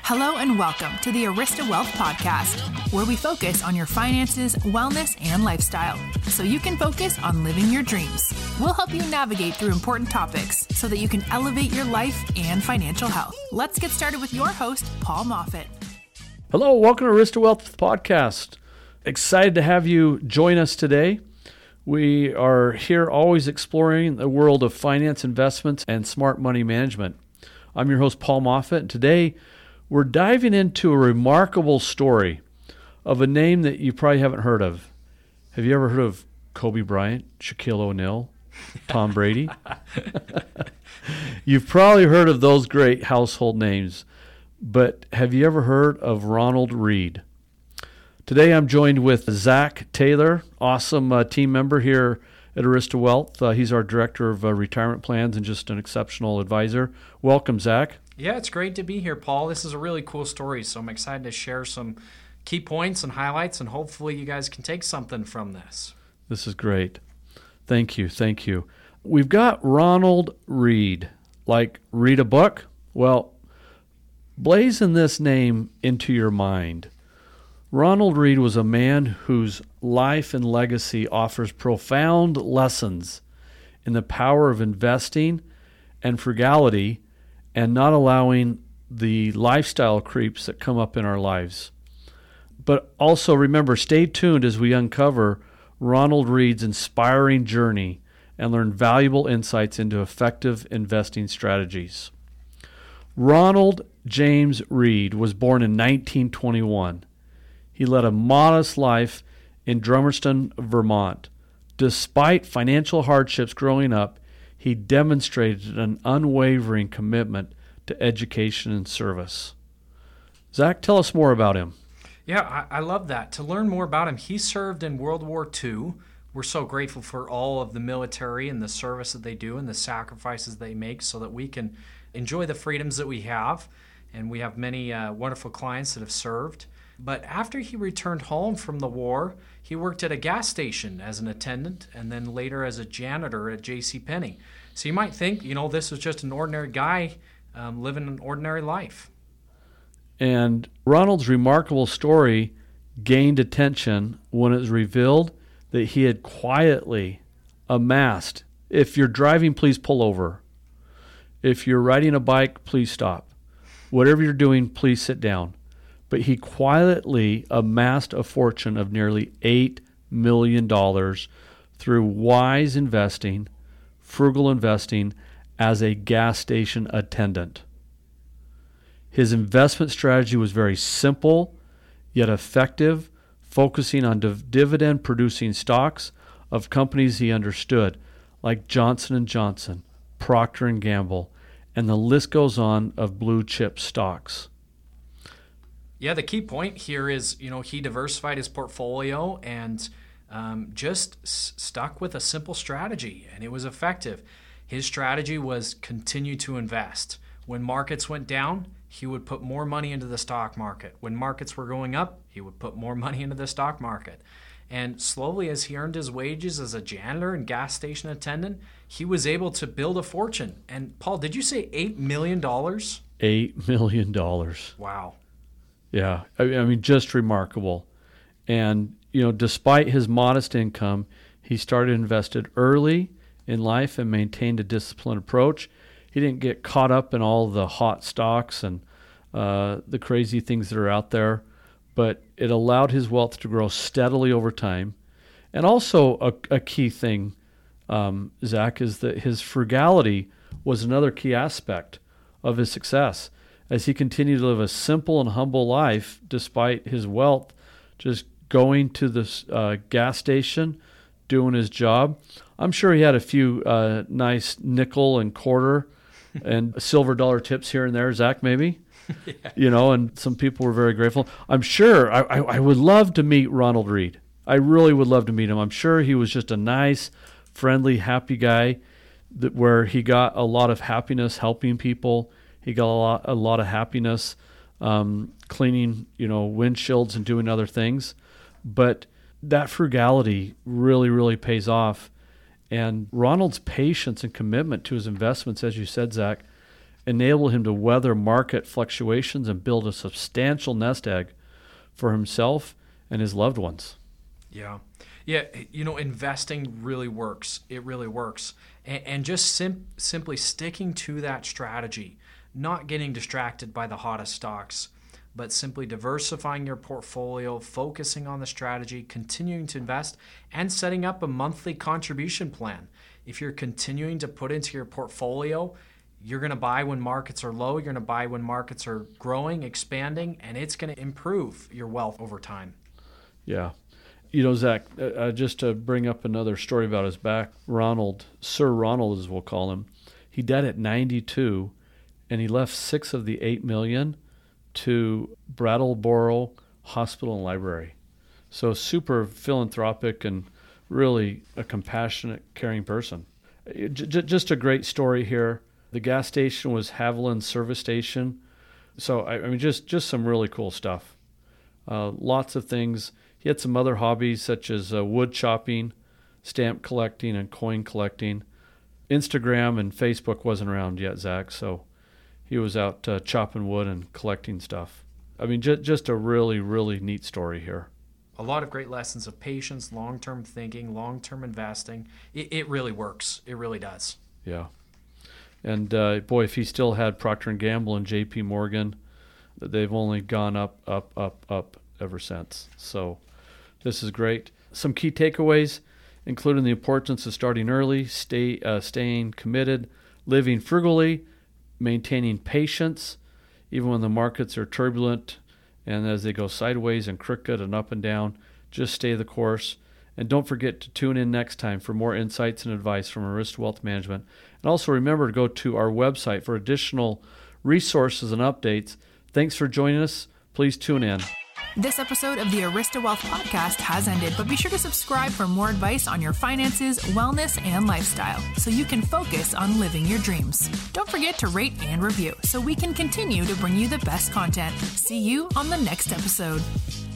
Hello and welcome to the Arista Wealth Podcast, where we focus on your finances, wellness, and lifestyle, so you can focus on living your dreams. We'll help you navigate through important topics so that you can elevate your life and financial health. Let's get started with your host, Paul Moffitt. Hello, welcome to Arista Wealth Podcast. Excited to have you join us today. We are here always exploring the world of finance, investments, and smart money management. I'm your host, Paul Moffitt, and today we're diving into a remarkable story of a name that you probably haven't heard of. Have you ever heard of Kobe Bryant, Shaquille O'Neal, Tom Brady? You've probably heard of those great household names, but have you ever heard of Ronald Read? Today I'm joined with Zach Taylor, awesome team member here at Arista Wealth. He's our Director of Retirement Plans and just an exceptional advisor. Welcome, Zach. Yeah, it's great to be here, Paul. This is a really cool story, so I'm excited to share some key points and highlights, and hopefully you guys can take something from this. This is great. Thank you. We've got Ronald Read. Like, read a book? Well, blazon this name into your mind. Ronald Read was a man whose life and legacy offers profound lessons in the power of investing and frugality and not allowing the lifestyle creeps that come up in our lives. But also remember, stay tuned as we uncover Ronald Read's inspiring journey and learn valuable insights into effective investing strategies. Ronald James Read was born in 1921. He led a modest life in Drummerston, Vermont. Despite financial hardships growing up, he demonstrated an unwavering commitment to education and service. Zach, tell us more about him. Yeah, I love that. To learn more about him, he served in World War II. We're so grateful for all of the military and the service that they do and the sacrifices they make so that we can enjoy the freedoms that we have. And we have many wonderful clients that have served. But after he returned home from the war, he worked at a gas station as an attendant and then later as a janitor at JCPenney. So you might think, this was just an ordinary guy living an ordinary life. And Ronald's remarkable story gained attention when it was revealed that he had quietly amassed, if you're driving, please pull over. If you're riding a bike, please stop. Whatever you're doing, please sit down. But he quietly amassed a fortune of nearly $8 million through wise investing, frugal investing as a gas station attendant. His investment strategy was very simple, yet effective, focusing on dividend-producing stocks of companies he understood, like Johnson & Johnson, Procter & Gamble, and the list goes on of blue-chip stocks. Yeah, the key point here is, he diversified his portfolio and just stuck with a simple strategy, and it was effective. His strategy was continue to invest. When markets went down, he would put more money into the stock market. When markets were going up, he would put more money into the stock market. And slowly, as he earned his wages as a janitor and gas station attendant, he was able to build a fortune. And Paul, did you say $8 million? $8 million. Wow. Yeah, I mean, just remarkable. And, despite his modest income, he started invested early in life and maintained a disciplined approach. He didn't get caught up in all the hot stocks and the crazy things that are out there, but it allowed his wealth to grow steadily over time. And also a key thing, Zach, is that his frugality was another key aspect of his success. As he continued to live a simple and humble life despite his wealth, just going to the gas station, doing his job. I'm sure he had a few nice nickel and quarter and silver dollar tips here and there, Zach, maybe? Yeah. And some people were very grateful. I'm sure I would love to meet Ronald Read. I really would love to meet him. I'm sure he was just a nice, friendly, happy guy where he got a lot of happiness helping people. He got a lot of happiness cleaning, windshields and doing other things. But that frugality really, really pays off. And Ronald's patience and commitment to his investments, as you said, Zach, enabled him to weather market fluctuations and build a substantial nest egg for himself and his loved ones. Yeah. Yeah, investing really works. It really works. And just simply sticking to that strategy, not getting distracted by the hottest stocks, but simply diversifying your portfolio, focusing on the strategy, continuing to invest, and setting up a monthly contribution plan. If you're continuing to put into your portfolio, you're going to buy when markets are low, you're going to buy when markets are growing, expanding, and it's going to improve your wealth over time. Yeah. Zach, just to bring up another story about his back, Sir Ronald, as we'll call him, he died at 92, and he left $6 of the $8 million to Brattleboro Hospital and Library. So super philanthropic and really a compassionate, caring person. Just a great story here. The gas station was Haviland Service Station. So, I mean, just some really cool stuff. Lots of things. He had some other hobbies such as wood chopping, stamp collecting, and coin collecting. Instagram and Facebook wasn't around yet, Zach, so he was out chopping wood and collecting stuff. I mean, just a really, really neat story here. A lot of great lessons of patience, long-term thinking, long-term investing. It really works. It really does. Yeah. And boy, if he still had Procter & Gamble and J.P. Morgan, they've only gone up, up, up, up ever since. So this is great. Some key takeaways, including the importance of starting early, staying committed, living frugally, maintaining patience, even when the markets are turbulent and as they go sideways and crooked and up and down, just stay the course. And don't forget to tune in next time for more insights and advice from Arista Wealth Management. And also remember to go to our website for additional resources and updates. Thanks for joining us. Please tune in. This episode of the Arista Wealth Podcast has ended, but be sure to subscribe for more advice on your finances, wellness, and lifestyle so you can focus on living your dreams. Don't forget to rate and review so we can continue to bring you the best content. See you on the next episode.